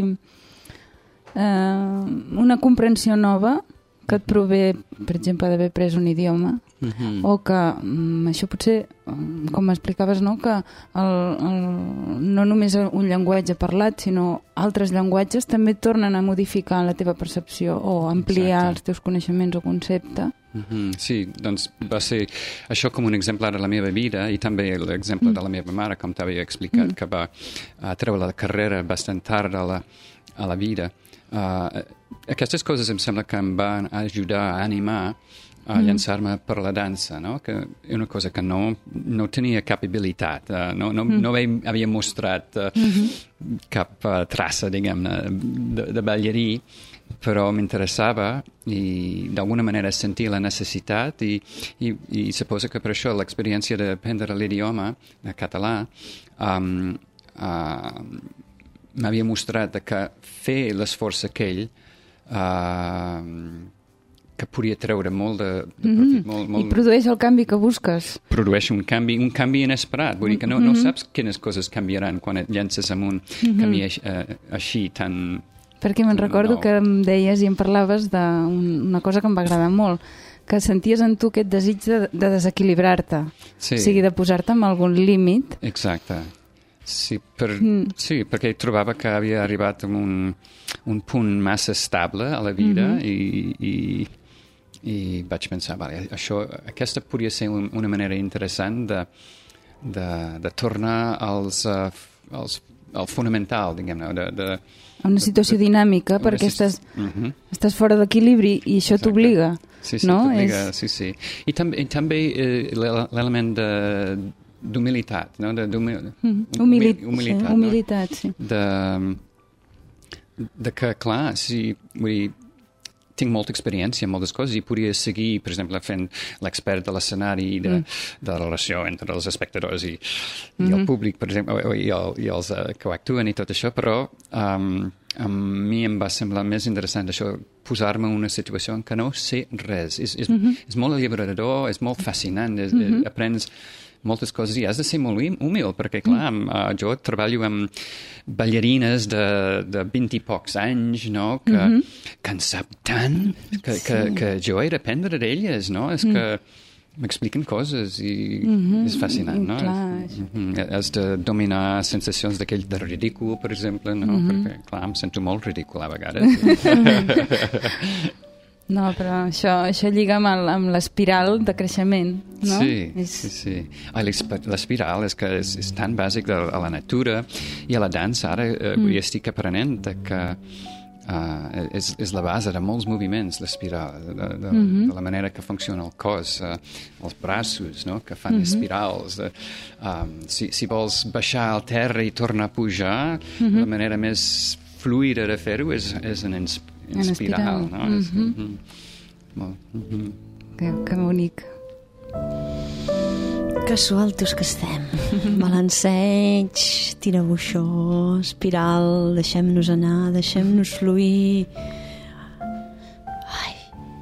eh, una comprensió nova que et prové, per exemple, d'haver pres un idioma, mm-hmm. o que, um, això potser, um, com m'explicaves, no? Que el, el, no només un llenguatge parlat, sinó altres llenguatges també tornen a modificar la teva percepció o ampliar Exacte. els teus coneixements o concepte. Mm-hmm. Sí, doncs va ser això com un exemplar de la meva vida i també l'exemple mm. de la meva mare, com t'havia explicat, mm. que va uh, treure la carrera bastant tard a la, a la vida. Uh, aquestes coses em sembla que em van ajudar a animar a mm. llançar-me per la dansa, no? Que és una cosa que no, no tenia cap habilitat, uh, no, no, mm. no havia mostrat uh, mm-hmm. cap uh, traça, diguem-ne, de, de ballarí, però m'interessava i d'alguna manera sentia la necessitat i, i, i suposo que per això l'experiència d'aprendre l'idioma català um, uh, m'havia mostrat que fer l'esforç aquell uh, que podia treure molt de, de profit. Mm. Molt, molt... I produeix el canvi que busques. Produeix un canvi, un canvi inesperat. Vull dir que no, no saps quines coses canviaran quan et llences amb un mm-hmm. camí uh, així tan... Perquè me'n recordo no. que em deies i em parlaves d'una cosa que em va agradar molt, que senties en tu aquest desig de, de desequilibrar-te, sí. o sigui, de posar-te amb algun límit. Exacte. Sí, per, mm. sí, perquè trobava que havia arribat a un, un punt massa estable a la vida mm-hmm. i, i, i vaig pensar, vale, això, aquesta podria ser un, una manera interessant de, de, de tornar als, uh, als, al fonamental, diguem-ne, de... de una situació de, dinàmica, perquè estàs, uh-huh. estàs fora d'equilibri i això t'obliga. Sí, sí, no? t'obliga, És... sí, sí. I també, i també eh, l'element de, d'humilitat, no? De, d'humil, mm-hmm. Humilit, humilitat, sí, humilitat, sí. De, de que, clar, sí, vull dir, tinc molta experiència en moltes coses i podria seguir, per exemple, fent l'expert de l'escenari de, mm. de la relació entre els espectadors i, mm-hmm. i el públic, per exemple, i, el, i els uh, que ho actuen i tot això, però um, a mi em va semblar més interessant això, posar-me en una situació en què no sé res. És, és, mm-hmm. és molt alliberador, és molt fascinant, és, mm-hmm. aprens moltes coses i has de ser molt humil, perquè, clar, mm. uh, jo treballo amb ballarines de, de vint i pocs anys, no?, que, mm-hmm. que en sap tant, que, sí. que, que jo he d'aprendre d'elles, no? És mm. que m'expliquen coses i mm-hmm. és fascinant, no? Clar. Mm-hmm. Has de dominar sensacions d'aquell de ridícul, per exemple, no? Mm-hmm. Perquè, clar, em sento molt ridícul a vegades. No, però això, això lliga amb, el, amb l'espiral de creixement, no? Sí, és... sí, sí. Ah, l'espiral és que és, és tan bàsic de, a la natura i a la dansa. Ara eh, mm. estic aprenent que uh, és, és la base de molts moviments, l'espiral, de, de, mm-hmm. de la manera que funciona el cos, uh, els braços, no?, que fan mm-hmm. espirals. De, um, si, si vols baixar al terra i tornar a pujar, mm-hmm. la manera més fluida de fer-ho és, és en espiral. En espiral, no? Mm-hmm. És, mm-hmm. Molt, mm-hmm. Que, que bonic. Que sueltos que estem. Balanceig, tirabuixó, espiral, deixem-nos anar, deixem-nos fluir. Ai.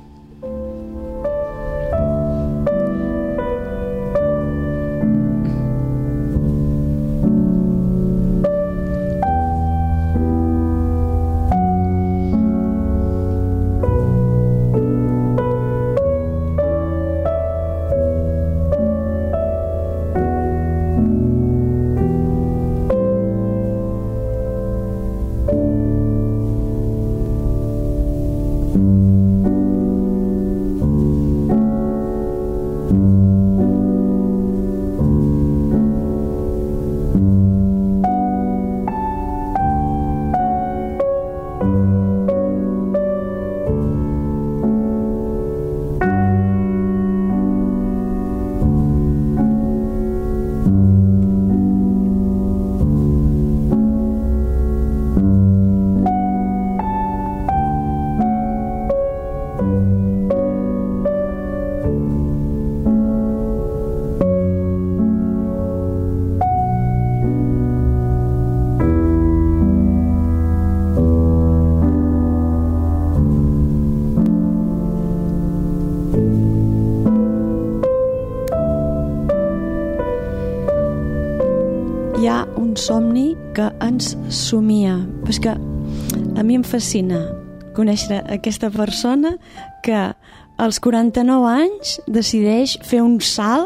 Hi ha un somni que ens somia. Però és que a mi em fascina conèixer aquesta persona que als quaranta-nou anys decideix fer un salt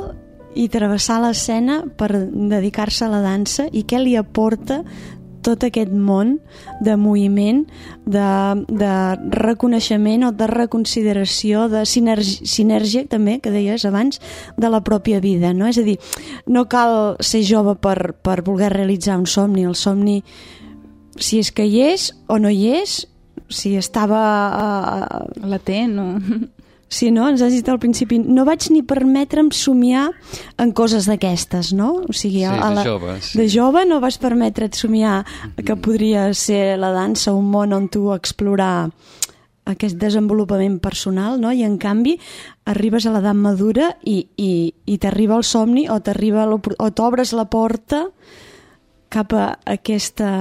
i travessar l'escena per dedicar-se a la dansa i què li aporta tot aquest món de moviment, de, de reconeixement o de reconsideració, de sinergia, sinergia també, que deies abans, de la pròpia vida, no? És a dir, no cal ser jove per, per voler realitzar un somni. El somni, si és que hi és o no hi és, si estava... Uh, latent, no? Sí, no? Ens has dit al principi, no vaig ni permetre'm somiar en coses d'aquestes, no? O sigui, sí, a la, de jove. Sí. De jove no vas permetre't somiar mm-hmm. que podria ser la dansa un món on tu explorar aquest desenvolupament personal, no? I en canvi arribes a l'edat madura i, i, i t'arriba el somni o t'arriba o t'obres la porta cap a aquesta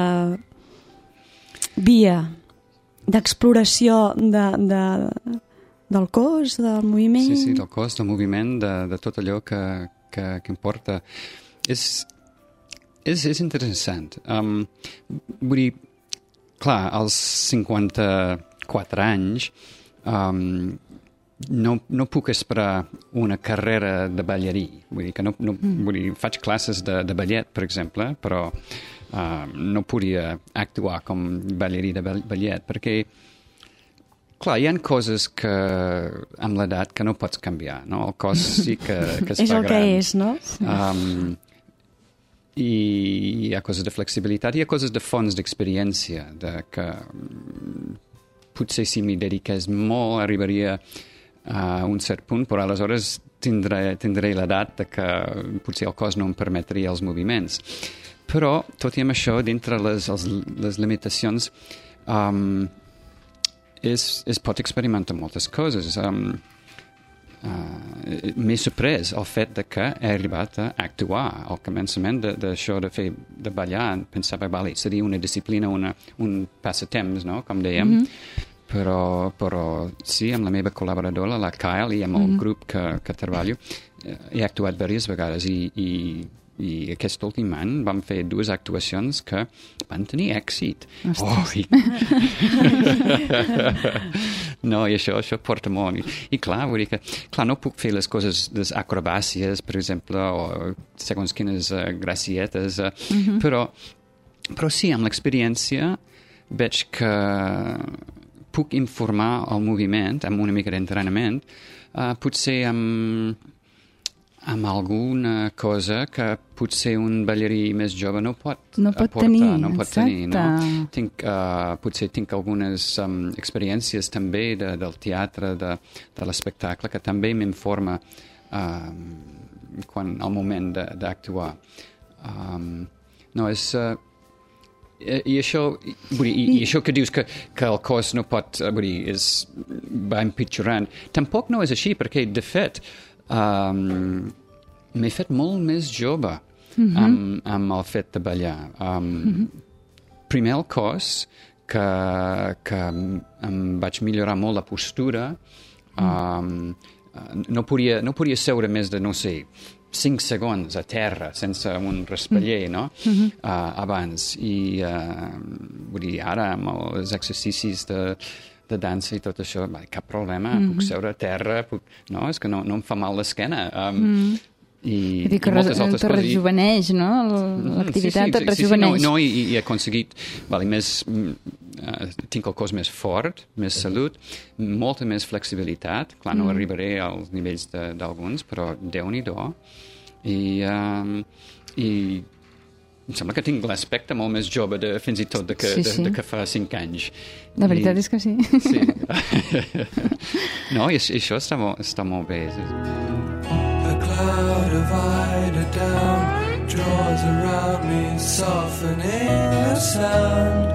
via d'exploració de... de del cos, del moviment... Sí, sí, del cos, del moviment, de, de tot allò que, que, que importa. És, és, és interessant. Um, vull dir, clar, als cinquanta-quatre anys um, no, no puc esperar una carrera de ballarí. Vull dir que no, no mm. vull dir, faig classes de, de ballet, per exemple, però uh, no podria actuar com ballarí de ballet, perquè clar, hi ha coses que amb l'edat que no pots canviar, no? El cos sí que, que es és fa el gran. Que és, no? Um, I hi ha coses de flexibilitat, hi ha coses de fons d'experiència, de que potser si m'hi dediqués molt arribaria a un cert punt, però aleshores tindré, tindré l'edat de que potser el cos no em permetria els moviments. Però, tot i amb això, dintre les, les, les limitacions, um, És, es pot experimentar moltes coses. Um, uh, M'he sorprès el fet de que he arribat a actuar al començament d'això de, de fer, de ballar. Pensava, vale, seria una disciplina, una, un passatemps, no? Com dèiem. Mm-hmm. Però, però sí, amb la meva col·laboradora, la Kyle, i amb el mm-hmm. grup que, que treballo, he actuat diverses vegades i, i i aquest últim any vam fer dues actuacions que van tenir èxit. Oh, i... no, i això, això porta molt. I, i clar, vull dir que clar, no puc fer les coses, les acrobàcies, per exemple, o segons quines uh, gracietes, uh, mm-hmm. però, però sí, amb l'experiència veig que puc informar el moviment amb una mica d'entrenament, uh, potser amb... amb alguna cosa que potser un ballarí més jove no pot, no pot aportar, tenir. No pot exacte. tenir, no? Tinc, uh, potser tinc algunes um, experiències també de, del teatre, de, de l'espectacle, que també m'informa uh, quan al moment d'actuar. Um, no, és... Uh, I, i això, vull dir, i, I això que dius que, que el cos no pot, vull dir, és, va empitjorant, tampoc no és així, perquè, de fet, Um, m'he fet molt més jove mm-hmm. amb, amb el fet de ballar. Um, mm-hmm. Primer el cos, que, que em vaig millorar molt la postura. Um, no, podia, no podia seure més de, no sé, cinc segons a terra sense un raspaller, no? Mm-hmm. Uh, abans. I uh, vull dir, ara amb els exercicis de de dansa i tot això, va, cap problema, mm-hmm. puc seure a terra, puc... no, és que no, no em fa mal l'esquena. Um, mm-hmm. I, i que i moltes altres te rejuveneix, no? L'activitat sí, sí, et sí, rejuveneix. Sí, sí, no, no, i, i he aconseguit, vale, més, uh, tinc el cos més fort, més salut, molta més flexibilitat. Clar, no mm. arribaré als nivells d'alguns, però Déu-n'hi-do. I, um, i em sembla que tinc l'aspecte molt més jove de, fins i tot de que, sí, sí. De, de que fa cinc anys. La veritat I, és que sí. Sí. No, i, i això està molt, està molt bé. A cloud of eiderdown draws around me, softening the sound.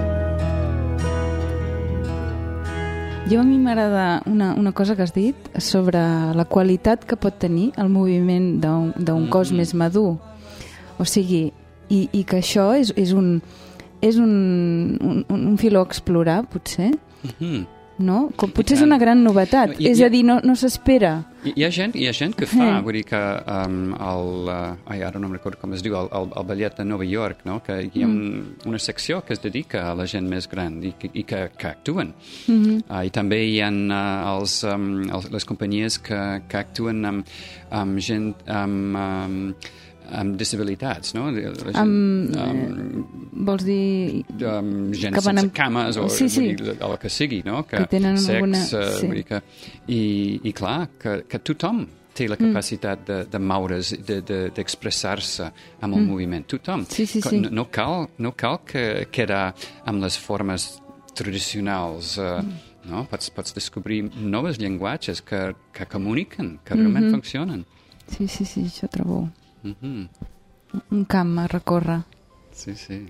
Jo a mi m'agrada una, una cosa que has dit sobre la qualitat que pot tenir el moviment d'un mm-hmm. cos més madur. O sigui, I, i que això és, és un és un, un, un filó a explorar, potser, mm-hmm. no? Com potser és una gran novetat. No, i, és i, a dir, no, no s'espera. Hi, hi, ha gent, hi ha gent que fa, mm. vull dir que um, el, uh, ai, ara no em recordo com es diu, el, el, el ballet de Nova York, no? Que hi ha un, mm. una secció que es dedica a la gent més gran i, i que, que actuen. Mm-hmm. Uh, I també hi ha uh, els, um, els, les companyies que, que actuen amb, amb gent amb, um, amb disabilitats, no? Gent, um, um, vols dir... Um, gent que sense amb... cames o sí, sí. dir, el que sigui, no? Que, que tenen sex, alguna... uh, sí. vull dir que, i, i clar, que, que tothom té la capacitat mm. de, de moure's, d'expressar-se de, de, amb el mm. moviment. Tothom. Sí, sí, sí. No, no cal, no cal que quedar amb les formes tradicionals. Uh, mm. no? pots, pots descobrir noves llenguatges que, que comuniquen, que realment mm-hmm. funcionen. Sí, sí, sí, això trobo. Mm-hmm. Un camp a recórrer. Sí, sí.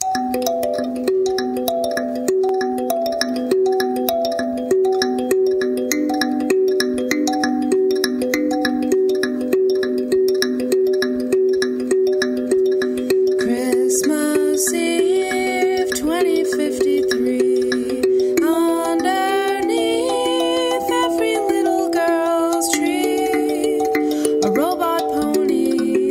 Christmas Eve twenty fifty-three, underneath every little girl's tree, a robot pony.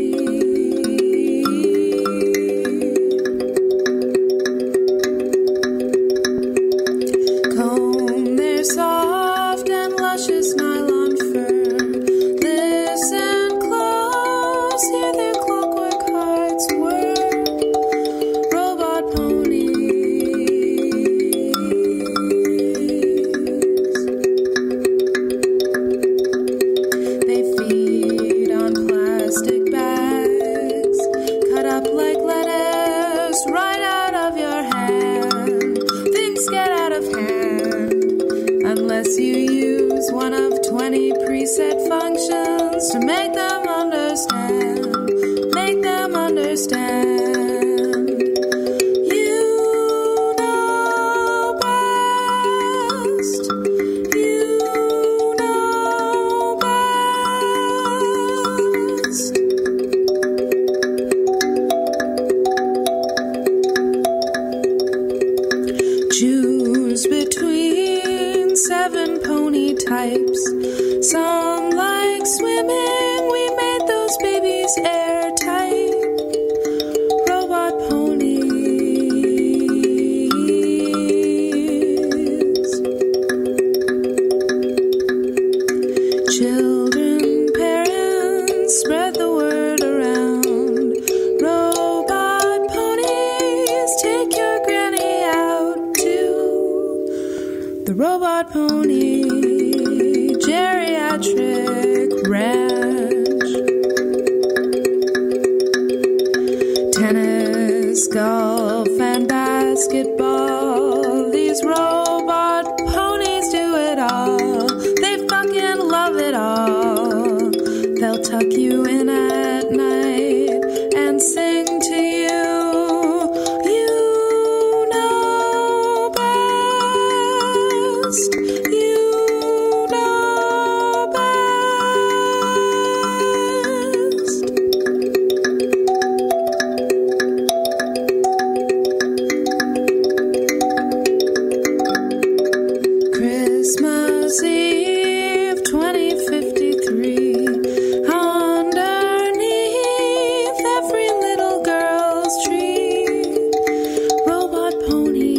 Comb their soft and luscious nylon fur. Listen close, hear their clockwork hearts whir. Robot ponies. They feed on plastic bags, cut up like lettuce right out of your hand. Things get out of hand unless you use one of twenty preset functions to make them understand. Make them understand. You know best. You know best. Choose between seven pony types. Some like swimming, we made those babies airtight. Robot ponies. Children, parents, spread the word around. Robot ponies, take your granny out to the Robot Pony Geriatric Ranch. Tennis, golf, and basketball. These robot ponies do it all. They fucking love it all. They'll tuck you in at night and sing to you. You know best. You know best. Christmas Eve twenty fifty-three, underneath every little girl's tree, robot pony.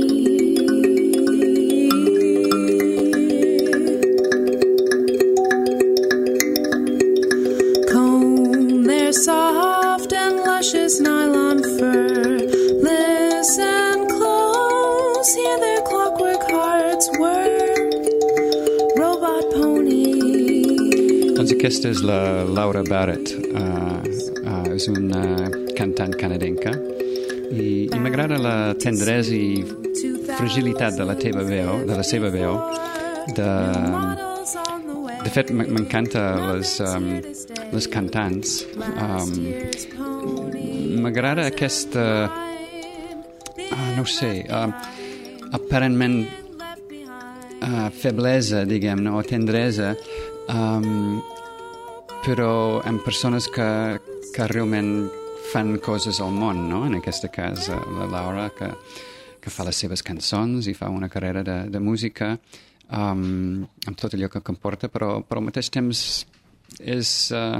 Comb their soft and luscious nylon fur. Listen close, hear their clockwork hearts whir. Robot pony. Doncs aquesta és la Laura Barrett, uh, uh, és una cantant canadenca i, i m'agrada la tendresa i fragilitat de la teva veu, de la seva veu. De, de fet, m- m'encanta les, um, les cantants. Um, m'agrada aquesta, uh, no ho sé, uh, aparentment uh, feblesa, diguem, no? O tendresa, um, però en persones que, que realment fan coses al món, no? En aquest cas, uh, la Laura, que, que fa les seves cançons i fa una carrera de, de música. um, amb tot allò que comporta, però, però al mateix temps és... Uh,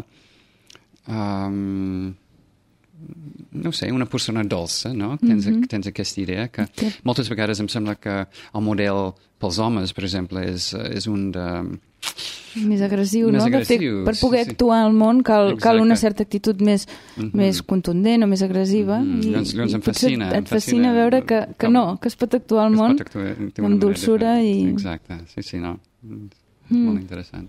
um, no sé, una persona dolça, no? Tens, mm-hmm. tens aquesta idea que okay. moltes vegades em sembla que el model pels homes, per exemple, és, és un de... Més agressiu, més no? agressiu, de fet, per poder sí, sí. actuar al món cal, cal una certa actitud més, mm-hmm. més contundent o més agressiva. Mm-hmm. I, llavors, llavors i em fascina. Et fascina em veure que, que com, no, que es pot actuar al món actuar amb dolçura i... Exacte, sí, sí, no. Mm. Molt interessant.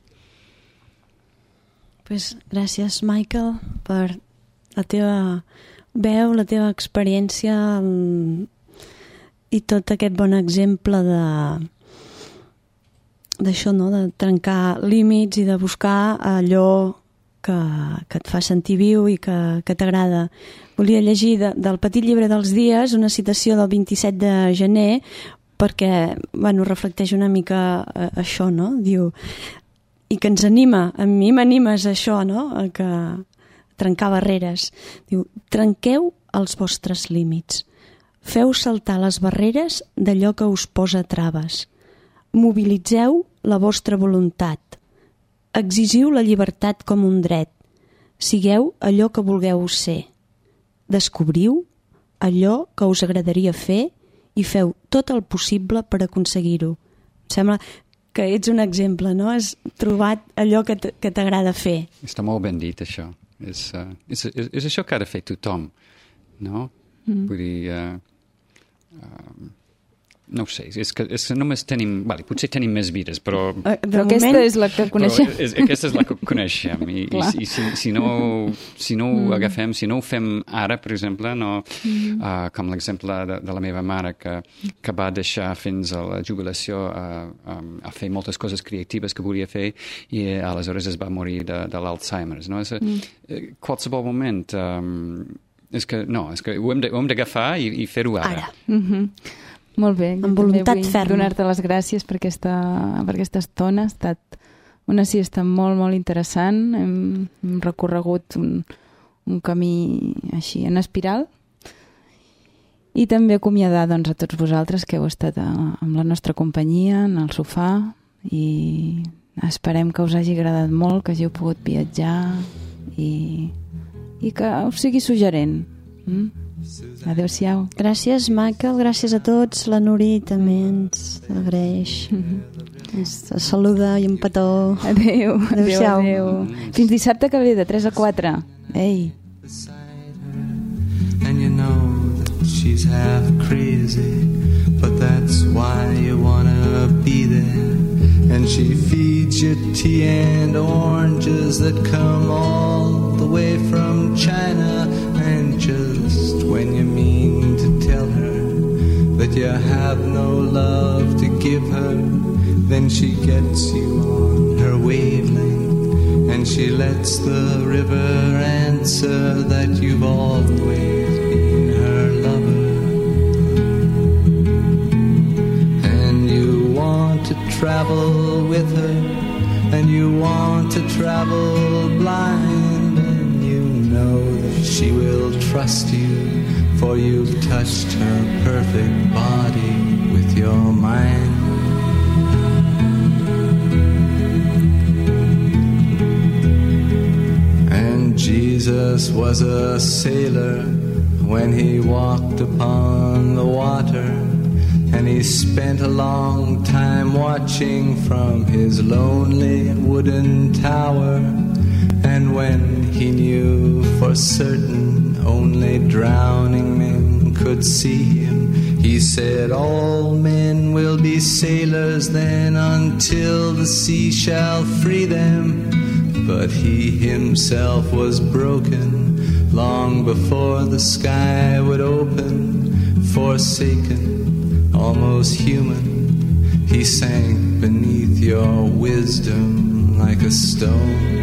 Pues, gràcies, Michael, per la teva veu, la teva experiència i tot aquest bon exemple de d'això, no? De trencar límits i de buscar allò que, que et fa sentir viu i que, que t'agrada. Volia llegir de, del Petit llibre dels dies una citació del vint-i-set de gener perquè, bueno, reflecteix una mica eh, això, no? Diu, i que ens anima, a mi m'animes això, no? A que trencar barreres. Diu, trenqueu els vostres límits. Feu saltar les barreres d'allò que us posa traves. Mobilitzeu la vostra voluntat. Exigiu la llibertat com un dret. Sigueu allò que vulgueu ser. Descobriu allò que us agradaria fer i feu tot el possible per aconseguir-ho. Em sembla que ets un exemple, no? Has trobat allò que t'agrada fer. Està molt ben dit, això. És, uh, és, és, és això que ha de fer tothom, no? Mm. Vull dir... Uh, uh, no ho sé, és que, és que només tenim... Vale, potser tenim més vides, però... Uh, però aquesta moment, és la que coneixem. És, aquesta és la que coneixem. I, i, i si, si no, si no mm. ho agafem, si no ho fem ara, per exemple, no, mm. uh, com l'exemple de, de la meva mare, que, que va deixar fins a la jubilació uh, um, a fer moltes coses creatives que volia fer i uh, aleshores es va morir de, de l'Alzheimer's. No? És, mm. Qualsevol moment... Um, és que, no, és que ho hem d'agafar i, i fer-ho ara. Ara. Mm-hmm. Molt bé, amb voluntat ferma. Donar-te les gràcies per aquesta, per aquesta estona. Ha estat una siesta molt, molt interessant. Hem, hem recorregut un, un camí així en espiral. I també acomiadar doncs, a tots vosaltres que heu estat a, amb la nostra companyia, en el sofà, i esperem que us hagi agradat molt, que hàgiu pogut viatjar i, i que us sigui suggerent. Mm? Adéu-siau. Gràcies, Michael, gràcies a tots. La Nuri també ens agraeix. Mm-hmm. Ens saluda i un petó. Adéu. Adéu-siau. Adéu, adéu. Fins dissabte que ve, de tres a quatre. Ei. And you know that she's half crazy, but that's why you wanna be there. And she feeds you tea and oranges that come all the way from China. And just when you mean to tell her that you have no love to give her, then she gets you on her wavelength, and she lets the river answer that you've always been her lover. And you want to travel with her, and you want to travel blind, and you know that she will trust you, for you've touched her perfect body with your mind. And Jesus was a sailor when he walked upon the water, and he spent a long time watching from his lonely wooden tower. And when he knew for certain only drowning men could see him, he said, all men will be sailors then until the sea shall free them. But he himself was broken long before the sky would open. Forsaken, almost human, he sank beneath your wisdom like a stone.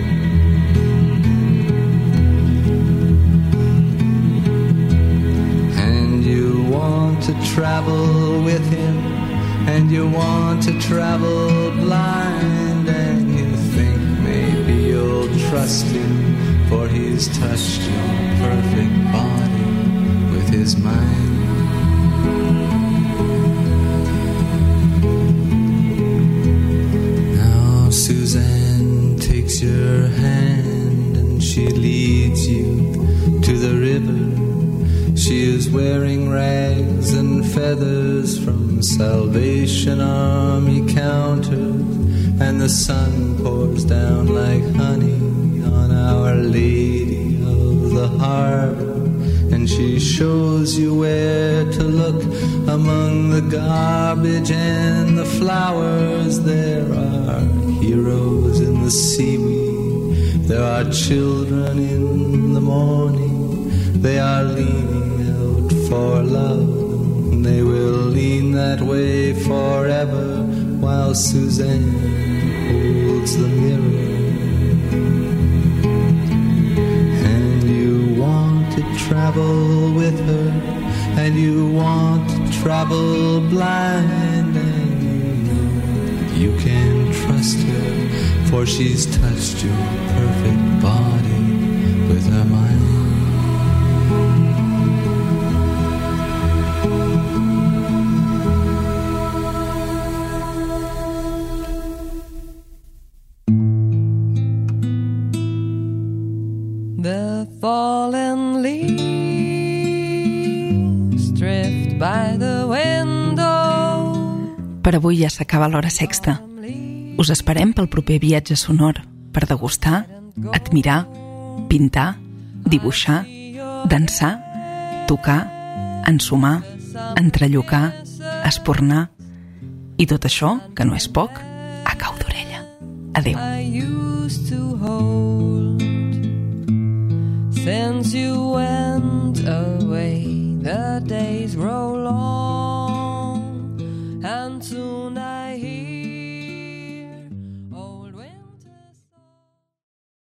To travel with him, and you want to travel blind, and you think maybe you'll trust him, for he's touched your perfect body with his mind. she leads you to the river. She is wearing rags and feathers from Salvation Army counters, and the sun pours down like honey on Our Lady of the Harbor. And she shows you where to look among the garbage and the flowers. There are heroes in the seaweed, there are children in the morning. They are leaning out for love, they will lean that way forever, while Suzanne holds the mirror. And you want to travel with her, and you want to travel blind, and you know you can trust her, for she's touched your perfect body with her mind. The fallen leaves drift by the window. Per avui ja s'acaba l'Hora Sexta. Us esperem pel proper viatge sonor per degustar, admirar, pintar, dibuixar, dansar, tocar, ensumar, entrellocar, espornar i tot això, que no és poc, a cau d'orella. Adéu. I used to hold since you went away the day